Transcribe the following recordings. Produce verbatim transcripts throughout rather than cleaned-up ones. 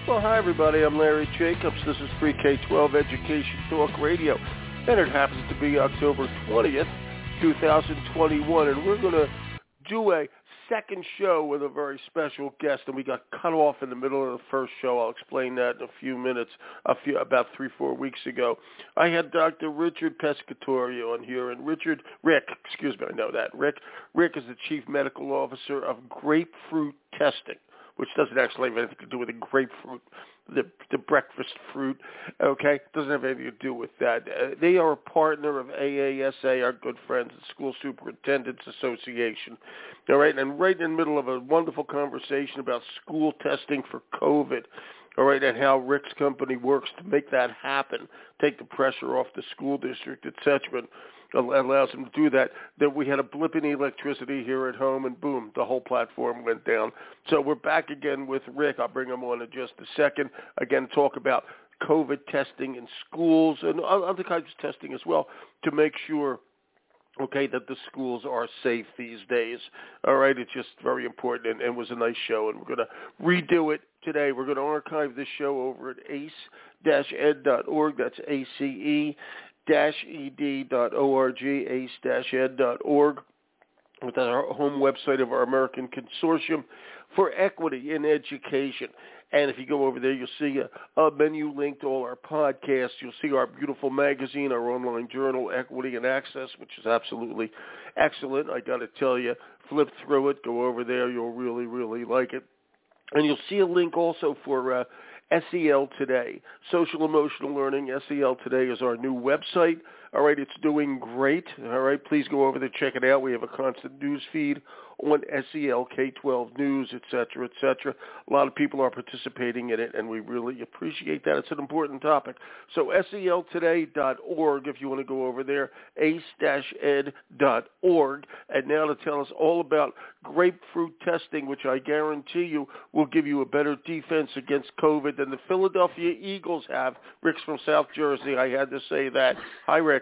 Well, hi, everybody. I'm Larry Jacobs. This is Pre K twelve Education Talk Radio, and it happens to be October twentieth, twenty twenty-one, and we're going to do a second show with a very special guest, and we got cut off in the middle of the first show. I'll explain that in a few minutes, a few, about three, four weeks ago. I had Doctor Richard Pescatore on here, and Richard, Rick, excuse me, I know that. Rick, Rick is the Chief Medical Officer of Grapefruit Testing, which doesn't actually have anything to do with the grapefruit, the the breakfast fruit, okay? Doesn't have anything to do with that. Uh, they are a partner of A A S A, our good friends, the School Superintendents Association, all right? And right in the middle of a wonderful conversation about school testing for COVID, all right, and how Rick's company works to make that happen, take the pressure off the school district, et cetera, and allows them to do that, that we had a blip in electricity here at home, and boom, the whole platform went down. So we're back again with Rick. I'll bring him on in just a second. Again, talk about COVID testing in schools and other kinds of testing as well to make sure, okay, that the schools are safe these days. All right, it's just very important, and, and it was a nice show, and we're going to redo it today. We're going to archive this show over at ace dash ed dot org. That's A C E dash ed dot org, ace dash ed dot org, with our home website of our American Consortium for Equity in Education. And if you go over there, you'll see a, a menu link to all our podcasts. You'll see our beautiful magazine, our online journal, Equity and Access, which is absolutely excellent. I got to tell you, flip through it, go over there. You'll really, really like it. And you'll see a link also for uh, S E L Today, Social Emotional Learning. S E L Today is our new website. All right, it's doing great. All right, please go over there, check it out. We have a constant news feed on S E L, K twelve News, et cetera, et cetera. A lot of people are participating in it, and we really appreciate that. It's an important topic. So S E L today dot org if you want to go over there, ace dash ed dot org. And now to tell us all about grapefruit testing, which I guarantee you will give you a better defense against COVID than the Philadelphia Eagles have. Rick's from South Jersey. I had to say that. Hi, Rick.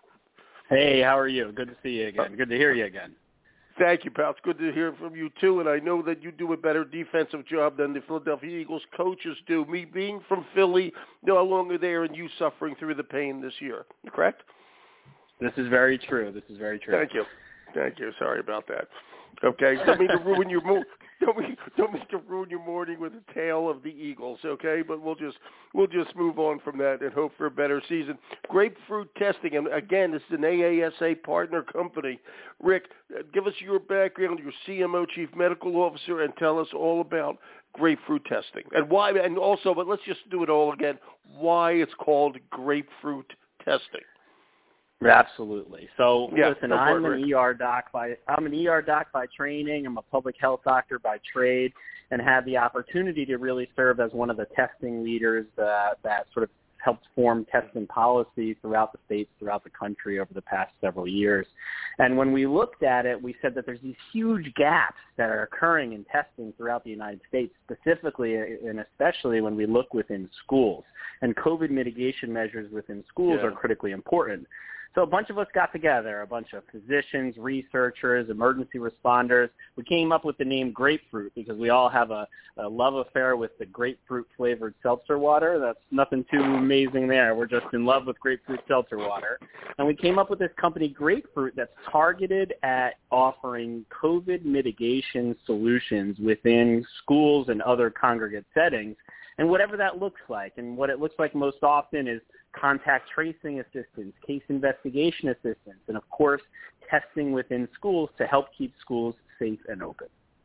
Hey, how are you? Good to see you again. Good to hear you again. Thank you, pal. It's good to hear from you, too, and I know that you do a better defensive job than the Philadelphia Eagles coaches do. Me being from Philly, no longer there, and you suffering through the pain this year. Correct? This is very true. This is very true. Thank you. Thank you. Sorry about that. Okay, don't mean to ruin your mo- don't mean, don't mean to ruin your morning with a tale of the Eagles. Okay, but we'll just we'll just move on from that and hope for a better season. Grapefruit testing, and again, this is an A A S A partner company. Rick, give us your background, your C M O, Chief Medical Officer, and tell us all about grapefruit testing and why. And also, but let's just do it all again. Why it's called grapefruit testing. Absolutely. So yeah, listen, I'm an E R doc by I'm an E R doc by training. I'm a public health doctor by trade, and had the opportunity to really serve as one of the testing leaders uh, that sort of helped form testing policy throughout the states, throughout the country over the past several years. And when we looked at it, we said that there's these huge gaps that are occurring in testing throughout the United States, specifically and especially when we look within schools. And COVID mitigation measures within schools yeah. are critically important. So a bunch of us got together, a bunch of physicians, researchers, emergency responders. We came up with the name Grapefruit because we all have a, a love affair with the grapefruit-flavored seltzer water. That's nothing too amazing there. We're just in love with grapefruit seltzer water. And we came up with this company, Grapefruit, that's targeted at offering COVID mitigation solutions within schools and other congregate settings, and whatever that looks like. And what it looks like most often is contact tracing assistance, case investigation assistance, and, of course, testing within schools to help keep schools safe and open.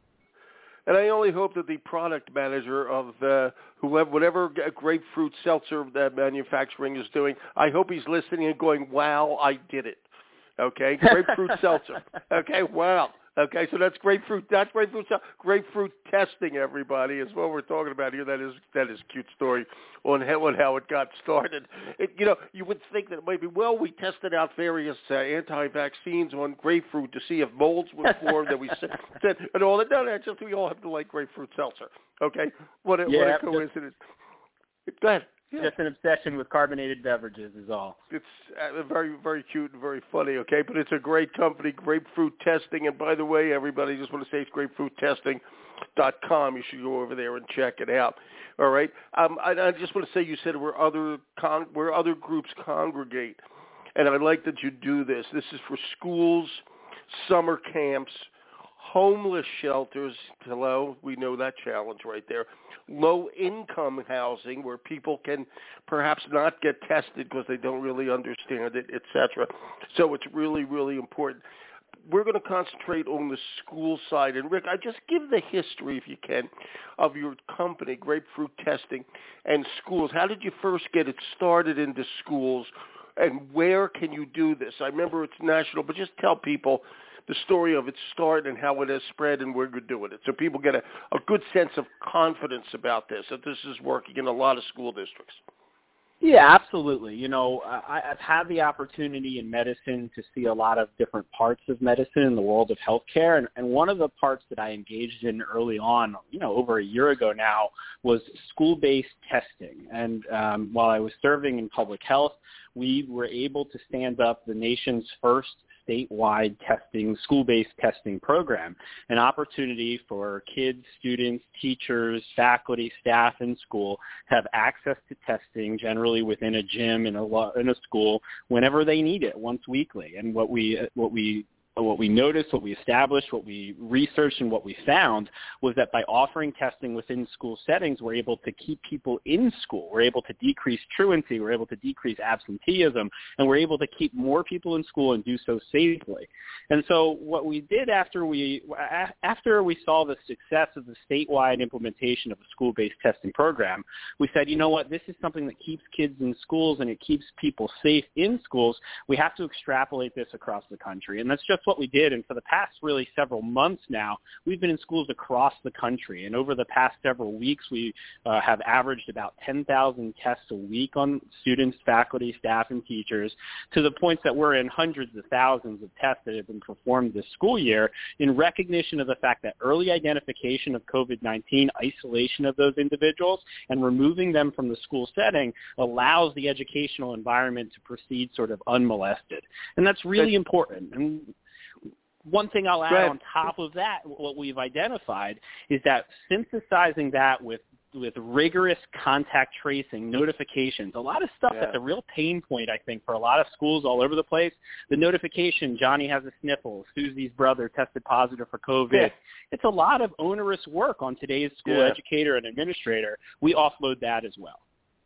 And I only hope that the product manager of uh, whoever, whatever grapefruit seltzer that manufacturing is doing, I hope he's listening and going, wow, I did it. Okay, grapefruit seltzer. Okay, wow. Okay, so that's grapefruit. That's grapefruit. Grapefruit testing, everybody, is what we're talking about here. That is that is a cute story on how, on how it got started. It, you know, you would think that it might be, well, we tested out various uh, anti-vaccines on grapefruit to see if molds would form. That we said and all that. No, that's just we all have to like grapefruit seltzer. Okay, what a, yeah, what a coincidence. Go ahead. yeah. just an obsession with carbonated beverages is all. It's uh, very, very cute and very funny, okay? But it's a great company, Grapefruit Testing. And by the way, everybody, just want to say it's grapefruit testing dot com. You should go over there and check it out. All right? Um, I, I just want to say you said where other con- where other groups congregate. And I like that you do this. This is for schools, summer camps, homeless shelters. Hello, we know that challenge right there. Low-income housing where people can perhaps not get tested because they don't really understand it, et cetera. So it's really, really important. We're going to concentrate on the school side. And, Rick, I just give the history, if you can, of your company, Grapefruit Testing, and schools. How did you first get it started into schools, and where can you do this? I remember it's national, but just tell people the story of its start and how it has spread and where you're doing it, so people get a, a good sense of confidence about this, that this is working in a lot of school districts. Yeah, absolutely. You know, I, I've had the opportunity in medicine to see a lot of different parts of medicine in the world of healthcare, and, and one of the parts that I engaged in early on, you know, over a year ago now, was school-based testing. And um, while I was serving in public health, we were able to stand up the nation's first statewide testing, school-based testing program, an opportunity for kids, students, teachers, faculty, staff in school to have access to testing generally within a gym in a, in a school whenever they need it, once weekly. And what we, what we What we noticed, what we established, what we researched, and what we found was that by offering testing within school settings, we're able to keep people in school. We're able to decrease truancy. We're able to decrease absenteeism. And we're able to keep more people in school and do so safely. And so what we did after we after we saw the success of the statewide implementation of a school-based testing program, we said, you know what, this is something that keeps kids in schools and it keeps people safe in schools. We have to extrapolate this across the country. And that's just what we did. And for the past really several months now, we've been in schools across the country. And over the past several weeks, we uh, have averaged about ten thousand tests a week on students, faculty, staff, and teachers, to the point that we're in hundreds of thousands of tests that have been performed this school year in recognition of the fact that early identification of COVID nineteen, isolation of those individuals, and removing them from the school setting allows the educational environment to proceed sort of unmolested. And that's really important. And one thing I'll add on top of that, what we've identified, is that synthesizing that with with rigorous contact tracing, notifications, a lot of stuff yeah. that's a real pain point, I think, for a lot of schools all over the place. The notification, Johnny has a sniffle, Susie's brother tested positive for COVID. Yeah. It's a lot of onerous work on today's school yeah. educator and administrator. We offload that as well.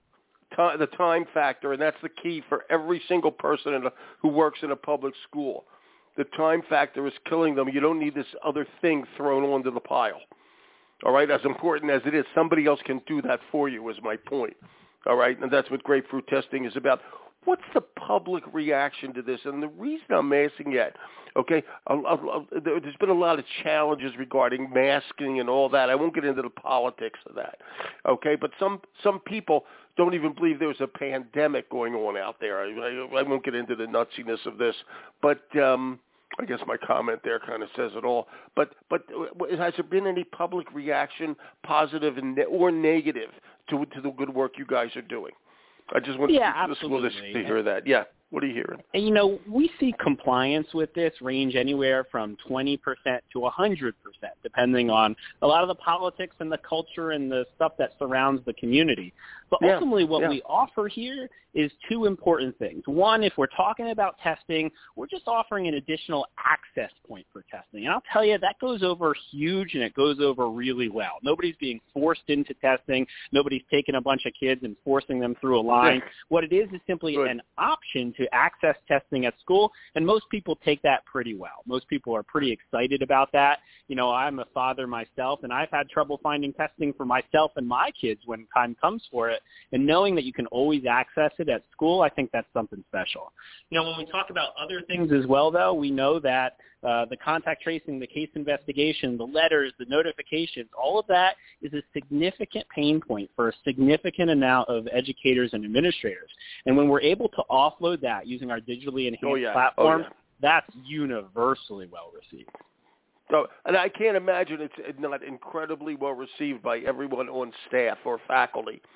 The time factor, and that's the key for every single person in a, who works in a public school. The time factor is killing them. You don't need this other thing thrown onto the pile. All right? As important as it is, somebody else can do that for you is my point. All right? And that's what grapefruit testing is about. What's the public reaction to this? And the reason I'm asking that, okay, I, I, I, there's been a lot of challenges regarding masking and all that. I won't get into the politics of that, okay? But some some people don't even believe there's a pandemic going on out there. I, I, I won't get into the nutsiness of this, but um, I guess my comment there kind of says it all. But but has there been any public reaction, positive and ne- or negative, to to the good work you guys are doing? I just want yeah, the school district to hear that. Yeah. What are you hearing? And, you know, we see compliance with this range anywhere from twenty percent to one hundred percent, depending on a lot of the politics and the culture and the stuff that surrounds the community. But yeah. ultimately what yeah. we offer here is two important things. One, if we're talking about testing, we're just offering an additional access point for testing. And I'll tell you, that goes over huge, and it goes over really well. Nobody's being forced into testing. Nobody's taking a bunch of kids and forcing them through a line. What it is is simply Good. an option to access testing at school, and most people take that pretty well. Most people are pretty excited about that. You know, I'm a father myself, and I've had trouble finding testing for myself and my kids when time comes for it. And knowing that you can always access it at school, I think that's something special. You know, when we talk about other things as well, though, we know that uh, the contact tracing, the case investigation, the letters, the notifications, all of that is a significant pain point for a significant amount of educators and administrators. And when we're able to offload that using our digitally enhanced oh, yeah. platform, oh, yeah. that's universally well received. So, and I can't imagine it's not incredibly well received by everyone on staff or faculty.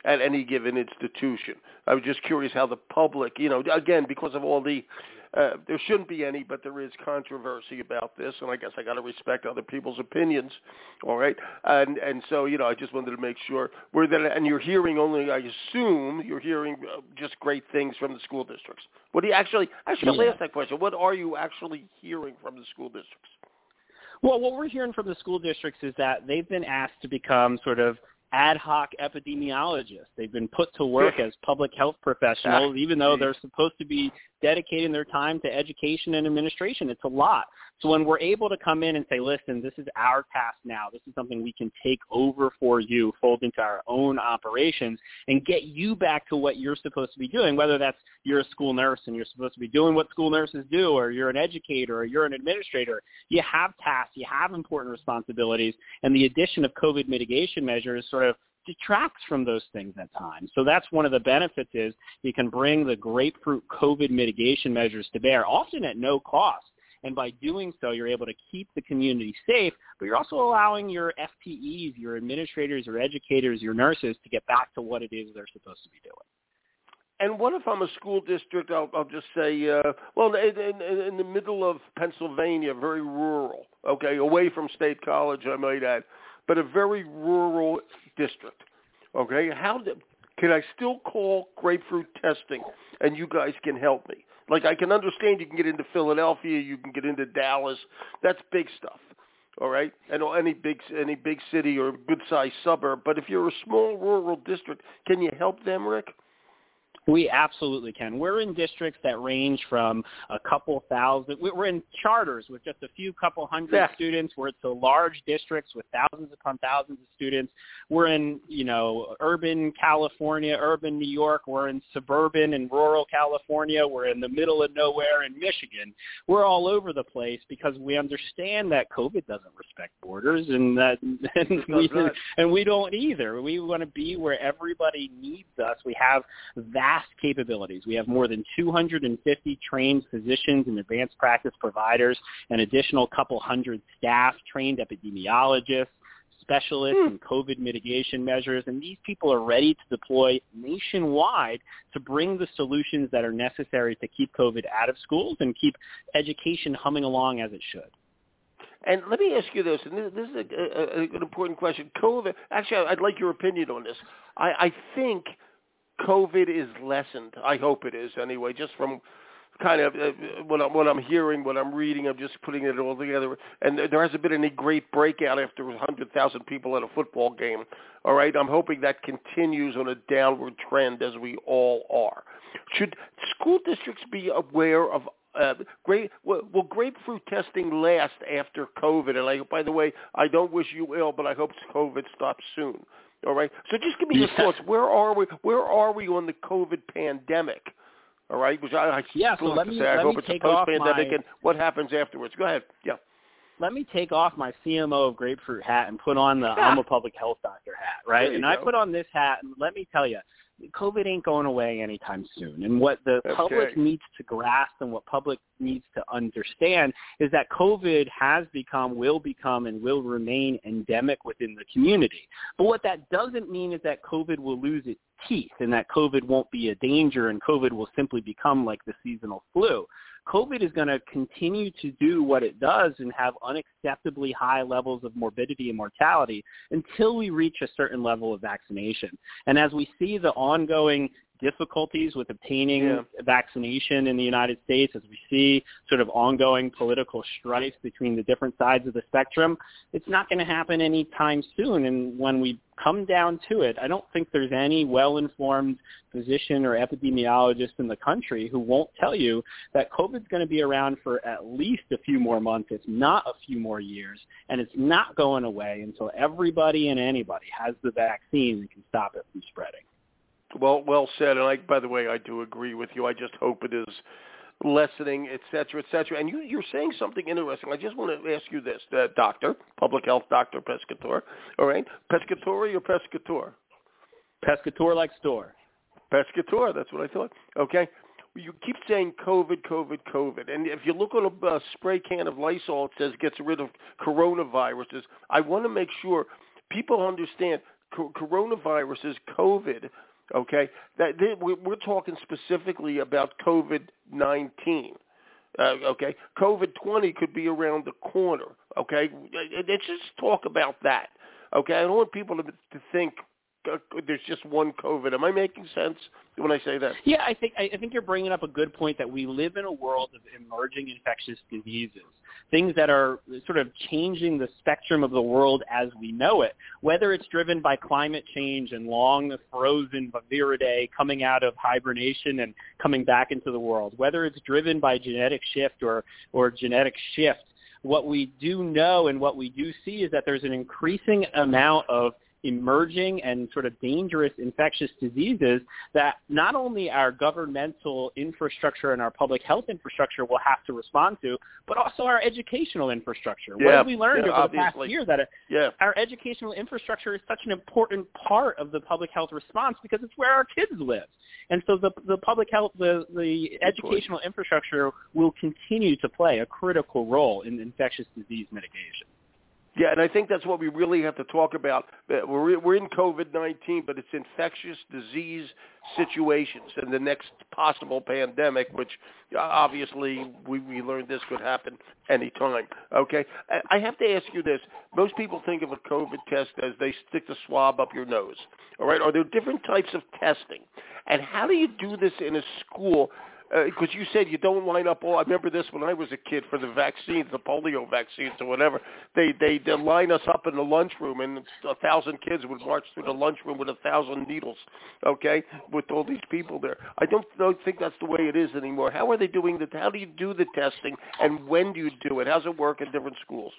at any given institution. I was just curious how the public, you know, again, because of all the, uh, there shouldn't be any, but there is controversy about this, and I guess I got to respect other people's opinions, all right? And and so, you know, I just wanted to make sure we're that, and you're hearing only, I assume, you're hearing uh, just great things from the school districts. What do you actually, actually, yeah. I'll ask that question. What are you actually hearing from the school districts? Well, what we're hearing from the school districts is that they've been asked to become sort of ad hoc epidemiologists. They've been put to work as public health professionals, even though they're supposed to be dedicating their time to education and administration. It's a lot. So when we're able to come in and say, listen, this is our task now, this is something we can take over for you, fold into our own operations, and get you back to what you're supposed to be doing, whether that's you're a school nurse and you're supposed to be doing what school nurses do, or you're an educator, or you're an administrator. You have tasks, you have important responsibilities, and the addition of COVID mitigation measures sort of detracts from those things at times. So that's one of the benefits is you can bring the grapefruit COVID mitigation measures to bear, often at no cost. And by doing so, you're able to keep the community safe, but you're also allowing your F T Es, your administrators, your educators, your nurses to get back to what it is they're supposed to be doing. And what if I'm a school district, I'll, I'll just say, uh, well, in, in, in the middle of Pennsylvania, very rural, okay, away from State College, I might add, but a very rural district, okay? How do, can I still call grapefruit testing and you guys can help me? Like, I can understand you can get into Philadelphia, you can get into Dallas. That's big stuff, all right? And any big any big city or good-sized suburb. But if you're a small rural district, can you help them, Rick? We absolutely can. We're in districts that range from a couple thousand. We're in charters with just a few couple hundred yeah. students. We're to large districts with thousands upon thousands of students. We're in, you know, urban California, urban New York. We're in suburban and rural California. We're in the middle of nowhere in Michigan. We're all over the place because we understand that COVID doesn't respect borders, and that and we, and we don't either. We want to be where everybody needs us. We have that capabilities. We have more than two hundred fifty trained physicians and advanced practice providers, an additional couple hundred staff, trained epidemiologists, specialists mm. in COVID mitigation measures, and these people are ready to deploy nationwide to bring the solutions that are necessary to keep COVID out of schools and keep education humming along as it should. And let me ask you this, and this, this is a, a, an important question. COVID, actually, I'd like your opinion on this. I, I think COVID is lessened. I hope it is anyway, just from kind of uh, what, I'm, what I'm hearing, what I'm reading. I'm just putting it all together. And there hasn't been any great breakout after one hundred thousand people at a football game. All right, I'm hoping that continues on a downward trend as we all are. Should school districts be aware of uh, grape, will, will grapefruit testing last after COVID? And I, by the way, I don't wish you ill, but I hope COVID stops soon. All right. So just give me your yeah. thoughts. Where are we? Where are we on the COVID pandemic? All right. Which I, I yeah. still So have let to me, say. I let hope me it's take a post-pandemic, my, and what happens afterwards. Go ahead. Yeah. Let me take off my C M O of Grapefruit hat and put on the ah. I'm a public health doctor hat, right? And go. I put on this hat, and let me tell you, COVID ain't going away anytime soon. And what the okay. public needs to grasp and what public needs to understand is that COVID has become, will become, and will remain endemic within the community. But what that doesn't mean is that COVID will lose its teeth and that COVID won't be a danger and COVID will simply become like the seasonal flu. COVID is going to continue to do what it does and have unacceptably high levels of morbidity and mortality until we reach a certain level of vaccination. And as we see the ongoing difficulties with obtaining yeah. vaccination in the United States, as we see sort of ongoing political strife between the different sides of the spectrum, it's not going to happen anytime soon. And when we come down to it, I don't think there's any well-informed physician or epidemiologist in the country who won't tell you that COVID's going to be around for at least a few more months, if not a few more years, and it's not going away until everybody and anybody has the vaccine and can stop it from spreading. Well, well said. And I, by the way, I do agree with you. I just hope it is lessening, et cetera, et cetera. And you, you're saying something interesting. I just want to ask you this, uh, doctor, public health doctor Pescatore. All right, Pescatore or Pescatore? Pescatore like store. Pescatore. That's what I thought. Okay. You keep saying COVID, COVID, COVID. And if you look on a uh, spray can of Lysol, it says gets rid of coronaviruses. I want to make sure people understand co- coronavirus is COVID, okay, that they, we're talking specifically about COVID nineteen. Uh, okay, COVID twenty could be around the corner. Okay, let's just talk about that. Okay, I don't want people to, to think uh, there's just one COVID. Am I making sense when I say that? Yeah, I think I think you're bringing up a good point that we live in a world of emerging infectious diseases, things that are sort of changing the spectrum of the world as we know it, whether it's driven by climate change and long frozen viridae coming out of hibernation and coming back into the world, whether it's driven by genetic shift or, or genetic shift. What we do know and what we do see is that there's an increasing amount of emerging and sort of dangerous infectious diseases that not only our governmental infrastructure and our public health infrastructure will have to respond to, but also our educational infrastructure. Yeah, what have we learned yeah, over obviously. the past year? That yeah. our educational infrastructure is such an important part of the public health response because it's where our kids live. And so the, the public health, the, the educational infrastructure will continue to play a critical role in infectious disease mitigation. Yeah, and I think that's what we really have to talk about. We're we're in COVID nineteen, but it's infectious disease situations and the next possible pandemic, which obviously we, we learned this could happen anytime. Okay, I have to ask you this. Most people think of a COVID test as they stick the swab up your nose. All right, are there different types of testing? And how do you do this in a school? Because uh, you said you don't line up all. I remember this when I was a kid for the vaccines, the polio vaccines or whatever. They they they line us up in the lunchroom, and a thousand kids would march through the lunchroom with a thousand needles. Okay, with all these people there. I don't don't think that's the way it is anymore. How are they doing the? How do you do the testing, and when do you do it? How's it work in different schools?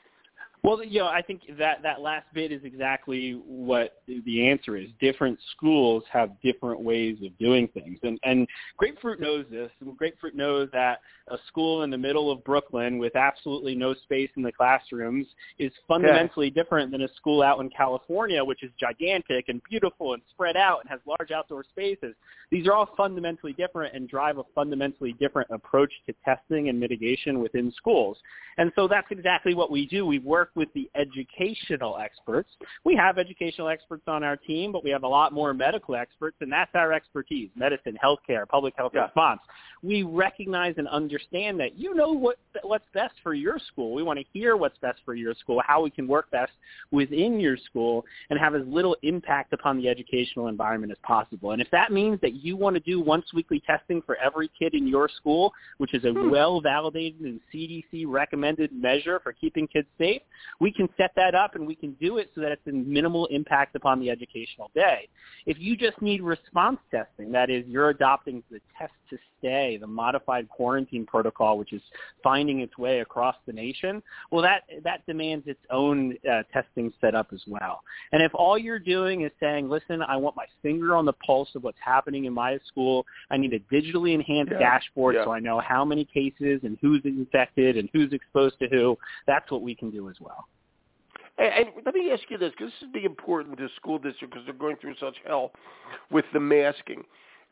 Well, you know, I think that, that last bit is exactly what the answer is. Different schools have different ways of doing things. And, and Grapefruit knows this. Grapefruit knows that a school in the middle of Brooklyn with absolutely no space in the classrooms is fundamentally yeah. different than a school out in California, which is gigantic and beautiful and spread out and has large outdoor spaces. These are all fundamentally different and drive a fundamentally different approach to testing and mitigation within schools. And so that's exactly what we do. We work with the educational experts. We have educational experts on our team, but we have a lot more medical experts, and that's our expertise: medicine, healthcare, public health yeah. response. We recognize and understand that you know what what's best for your school. We want to hear what's best for your school, how we can work best within your school and have as little impact upon the educational environment as possible. And if that means that you want to do once weekly testing for every kid in your school, which is a hmm. well-validated and C D C recommended measure for keeping kids safe, we can set that up and we can do it so that it's a minimal impact upon the educational day. If you just need response testing, that is, you're adopting the test to stay, the modified quarantine protocol, which is finding its way across the nation, well, that that demands its own uh, testing setup as well. And if all you're doing is saying, listen, I want my finger on the pulse of what's happening in my school, I need a digitally enhanced yeah. dashboard yeah. so I know how many cases and who's infected and who's exposed to who, that's what we can do as well. And, and let me ask you this, because this is be important to school districts because they're going through such hell with the masking.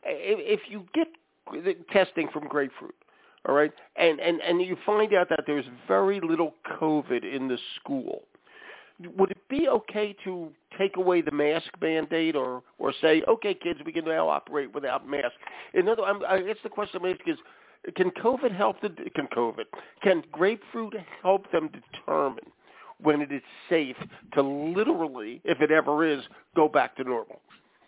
If you get the testing from Grapefruit, all right, and, and, and you find out that there's very little COVID in the school, would it be okay to take away the mask mandate or, or say, okay, kids, we can now operate without masks? In other words, I guess the question I'm asking is, can COVID help the, can COVID, can Grapefruit help them determine when it is safe to literally, if it ever is, go back to normal?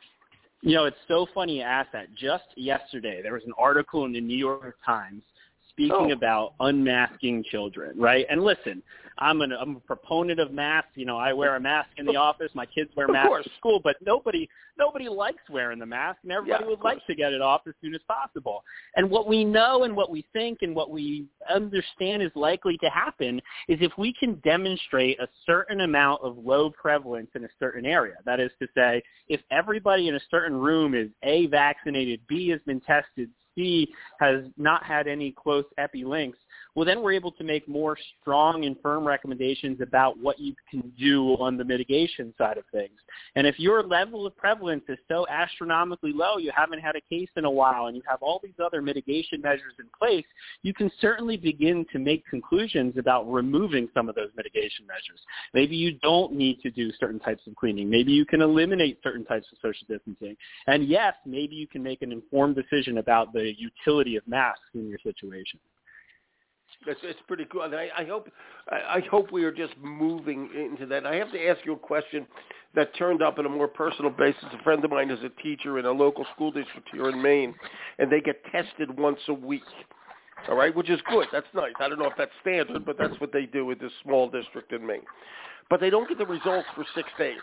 You know, it's so funny you asked that. Just yesterday, there was an article in the New York Times speaking oh. about unmasking children, right? And listen, I'm, an, I'm a proponent of masks. You know, I wear a mask in the office. My kids wear of masks course. at school, but nobody nobody likes wearing the mask, and everybody yeah, would like to get it off as soon as possible. And what we know and what we think and what we understand is likely to happen is if we can demonstrate a certain amount of low prevalence in a certain area. That is to say, if everybody in a certain room is A, vaccinated, B, has been tested, C, has not had any close epi links, well, then we're able to make more strong and firm recommendations about what you can do on the mitigation side of things. And if your level of prevalence is so astronomically low, you haven't had a case in a while, and you have all these other mitigation measures in place, you can certainly begin to make conclusions about removing some of those mitigation measures. Maybe you don't need to do certain types of cleaning. Maybe you can eliminate certain types of social distancing. And yes, maybe you can make an informed decision about the utility of masks in your situation. It's, it's pretty cool. And I, I hope I, I hope we are just moving into that. I have to ask you a question that turned up on a more personal basis. A friend of mine is a teacher in a local school district here in Maine, and they get tested once a week. All right, which is good. That's nice. I don't know if that's standard, but that's what they do with this small district in Maine. But they don't get the results for six days.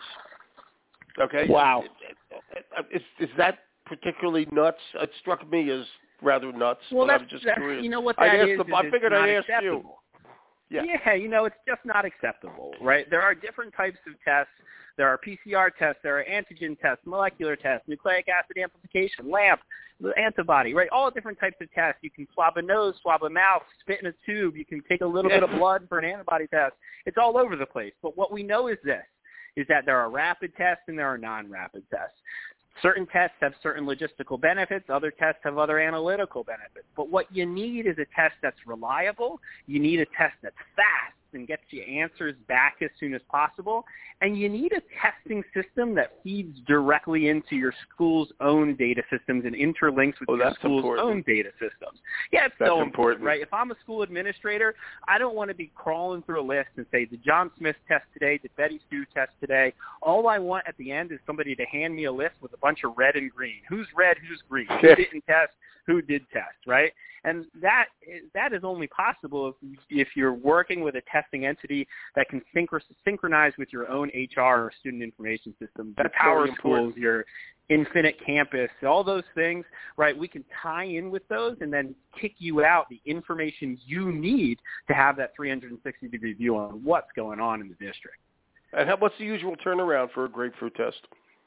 Okay? Wow. Is, is that particularly nuts? It struck me as rather nuts, well, but that's, I'm just that's, curious. You know what that is, them, is I figured I'd ask acceptable. you. Yeah. yeah, you know, it's just not acceptable, right? There are different types of tests. There are P C R tests, there are antigen tests, molecular tests, nucleic acid amplification, LAMP, antibody, right? All different types of tests. You can swab a nose, swab a mouth, spit in a tube. You can take a little yeah. bit of blood for an antibody test. It's all over the place. But what we know is this, is that there are rapid tests and there are non-rapid tests. Certain tests have certain logistical benefits. Other tests have other analytical benefits. But what you need is a test that's reliable. You need a test that's fast and gets you answers back as soon as possible. And you need a testing system that feeds directly into your school's own data systems and interlinks with oh, your school's important. own data systems. Yeah, it's that's so important, important, right? If I'm a school administrator, I don't want to be crawling through a list and say, did John Smith test today? Did Betty Sue test today? All I want at the end is somebody to hand me a list with a bunch of red and green. Who's red? Who's green? Who didn't test? Who did test, right? And that that is only possible if, if you're working with a testing entity that can synch- synchronize with your own H R or student information system, the power schools, your Infinite Campus, all those things, right? We can tie in with those and then kick you out the information you need to have that three hundred sixty degree view on what's going on in the district. And how, what's the usual turnaround for a grapefruit test?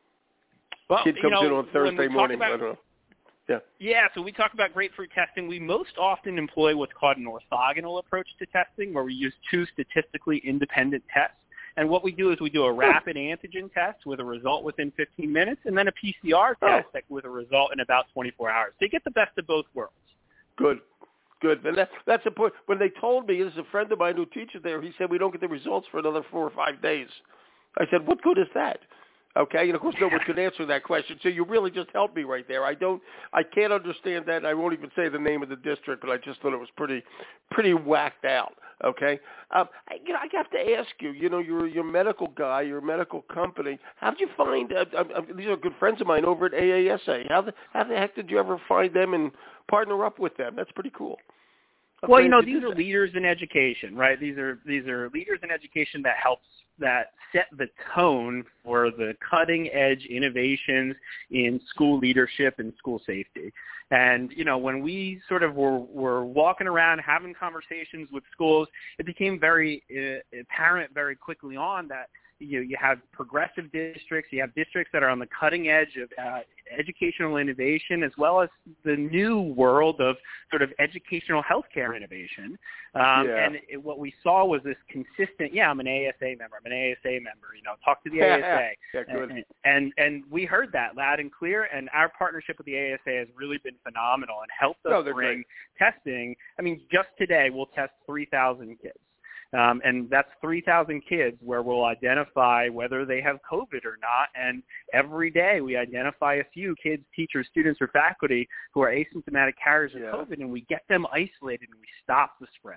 Well, Kid comes you know, in on Thursday morning. About, I don't know. Yeah. Yeah, so we talk about grapefruit testing. We most often employ what's called an orthogonal approach to testing, where we use two statistically independent tests. And what we do is we do a rapid antigen test with a result within fifteen minutes, and then a P C R test oh. with a result in about twenty-four hours. So you get the best of both worlds. Good. Good. And that, that's important. When they told me, this is a friend of mine who teaches there, he said we don't get the results for another four or five days. I said, what good is that? Okay, and of course no one could answer that question. So you really just helped me right there. I don't, I can't understand that. And I won't even say the name of the district, but I just thought it was pretty, pretty whacked out. Okay, um, I, you know, I have to ask you. You know, you're you're a medical guy, you're a medical company. How did you find? Uh, uh, uh, these are good friends of mine over at A A S A. How the how the heck did you ever find them and partner up with them? That's pretty cool. How well, you know, these are that? leaders in education, right? These are these are leaders in education that helps that set the tone for the cutting edge innovations in school leadership and school safety. And, you know, when we sort of were, were walking around having conversations with schools, it became very uh, apparent very quickly on that you know, you have progressive districts, you have districts that are on the cutting edge of uh, educational innovation, as well as the new world of sort of educational healthcare innovation. Um, yeah. And it, what we saw was this consistent, yeah, I'm an A A S A member, I'm an A A S A member, you know, talk to the A A S A. yeah, good. And, and, and we heard that loud and clear, and our partnership with the A A S A has really been phenomenal and helped us no, bring great. testing. I mean, just today we'll test three thousand kids. Um, and that's three thousand kids where we'll identify whether they have COVID or not. And every day we identify a few kids, teachers, students, or faculty who are asymptomatic carriers yeah. of COVID, and we get them isolated and we stop the spread.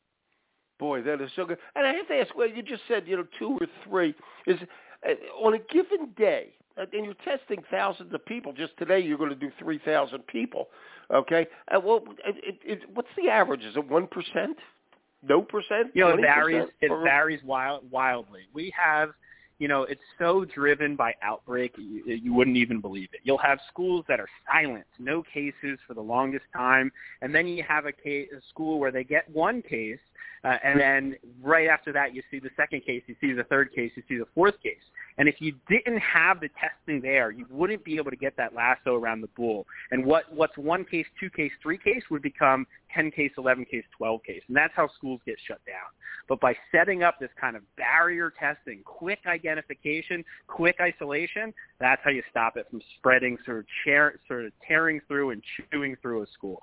Boy, that is so good. And I have to ask, well, you just said, you know, two or three. Is uh, on a given day, uh, and you're testing thousands of people. Just today you're going to do three thousand people, okay? Uh, well, it, it, it, what's the average? Is it one percent? No percent? You know, it twenty percent? varies. It or? varies wild, wildly. We have, you know, it's so driven by outbreak, you, you wouldn't even believe it. You'll have schools that are silent, no cases for the longest time, and then you have a, case, a school where they get one case, uh, and then right after that you see the second case, you see the third case, you see the fourth case. And if you didn't have the testing there, you wouldn't be able to get that lasso around the bull. And what, what's one case, two case, three case would become ten case, eleven case, twelve case, and that's how schools get shut down. But by setting up this kind of barrier testing, quick identification, quick isolation, that's how you stop it from spreading, sort of, chair, sort of tearing through and chewing through a school.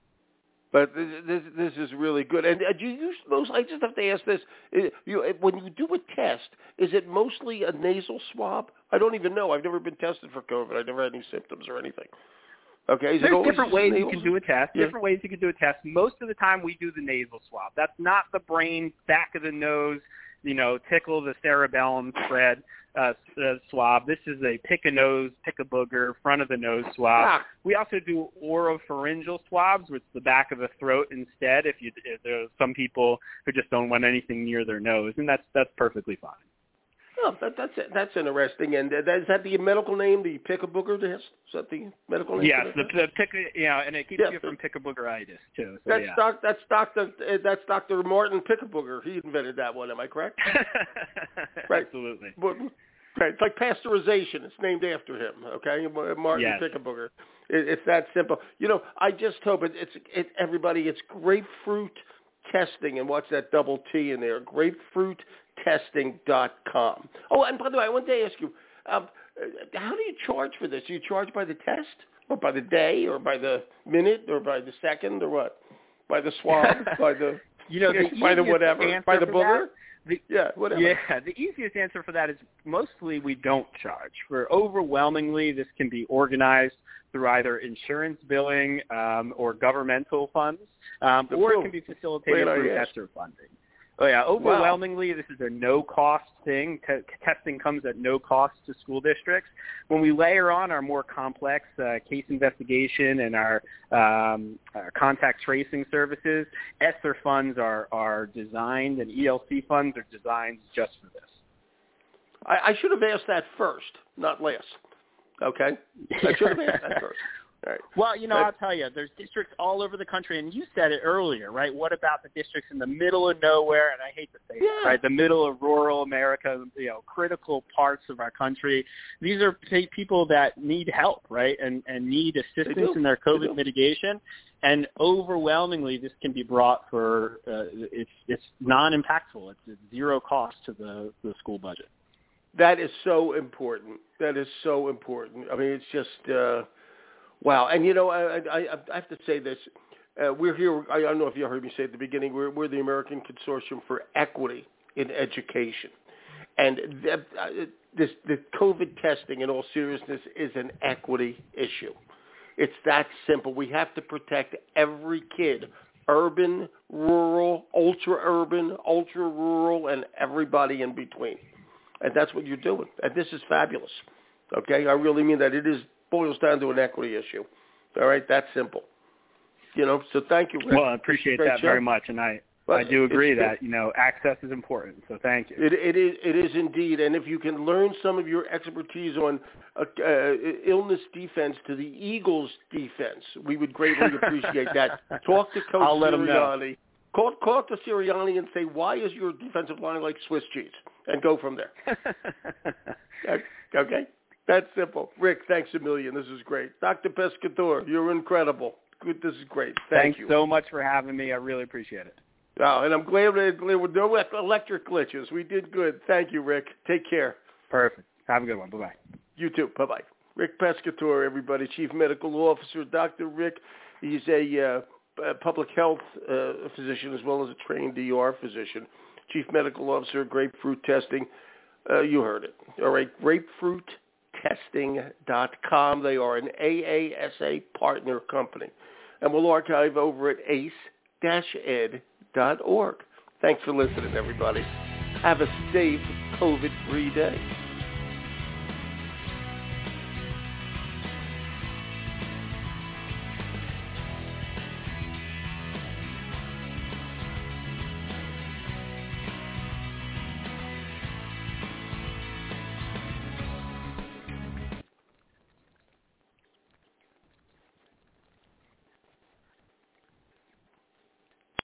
But this this is really good. And do you use most? I just have to ask this: you, when you do a test, is it mostly a nasal swab? I don't even know. I've never been tested for COVID. I never had any symptoms or anything. Okay, is there's it always different ways you can do a test. Yeah. Different ways you can do a test. Most of the time, we do the nasal swab. That's not the brain, back of the nose, you know, tickle the cerebellum spread uh, uh, swab. This is a pick a nose, pick a booger, front of the nose swab. Ah. We also do oropharyngeal swabs, which is the back of the throat instead. If you, if there's some people who just don't want anything near their nose, and that's that's perfectly fine. Oh, that, that's that's interesting. And uh, that, is that the medical name, the pick a booger test? Is that the medical name? Yes, the, the pick, you know, and it keeps yeah, you from pick a boogeritis too. So, that's yeah. doc, that's Doctor uh, that's Doctor Martin Pickabooger. He invented that one. Am I correct? Right. Absolutely. But, right. It's like pasteurization. It's named after him. Okay, Martin yes. Pickabooger. It, it's that simple. You know, I just hope it, it's it, everybody. It's grapefruit testing, and what's that double T in there? grapefruit testing dot com. Oh, and by the way, I wanted to ask you, um, how do you charge for this? Do you charge by the test, or by the day, or by the minute, or by the second, or what? By the swab, by the you know, the by the whatever, by the booger? The, yeah, whatever. Yeah, the easiest answer for that is mostly we don't charge. For overwhelmingly, this can be organized through either insurance billing um, or governmental funds, um, or it can be facilitated through ESSER funding. Oh yeah, overwhelmingly, wow. This is a no-cost thing. T- testing comes at no cost to school districts. When we layer on our more complex uh, case investigation and our, um, our contact tracing services, ESSER funds are, are designed, and E L C funds are designed just for this. I, I should have asked that first, not last. Okay? I should have asked that first. All right. Well, you know, I'll tell you, there's districts all over the country, and you said it earlier, right? What about the districts in the middle of nowhere, and I hate to say yeah. it, right, the middle of rural America, you know, critical parts of our country. These are people that need help, right, and, and need assistance in their COVID mitigation, and overwhelmingly this can be brought for, uh, it's, it's non-impactful. It's, it's zero cost to the, the school budget. That is so important. That is so important. I mean, it's just... Uh, Wow, and you know, I, I, I have to say this. Uh, we're here, I don't know if you heard me say at the beginning, we're, we're the American Consortium for Equity in Education. And th- uh, this, the COVID testing, in all seriousness, is an equity issue. It's that simple. We have to protect every kid, urban, rural, ultra-urban, ultra-rural, and everybody in between. And that's what you're doing. And this is fabulous. Okay? I really mean that. It is boils down to an equity issue. All right, that's simple. You know, so thank you, Rick. Well, I appreciate that show. very much, and I, well, I do agree that, you know, access is important, so thank you. It, it, is, it is indeed, and if you can learn some of your expertise on uh, uh, illness defense to the Eagles' defense, we would greatly appreciate that. Talk to Coach I'll let Sirianni. him know. Call, call to Sirianni and say, why is your defensive line like Swiss cheese? And go from there. Okay? That's simple. Rick, thanks a million. This is great. Doctor Pescatore, you're incredible. Good. This is great. Thank Thanks you. so much for having me. I really appreciate it. Oh, and I'm glad there were no electric glitches. We did good. Thank you, Rick. Take care. Perfect. Have a good one. Bye-bye. You too. Bye-bye. Rick Pescatore, everybody, Chief Medical Officer, Doctor Rick. He's a uh, public health uh, physician as well as a trained D R physician. Chief Medical Officer, Grapefruit Testing. Uh, you heard it. All right, grapefruit testing dot com. They are an A A S A partner company. And we'll archive over at ace dash ed dot org. Thanks for listening, everybody. Have a safe, COVID-free day.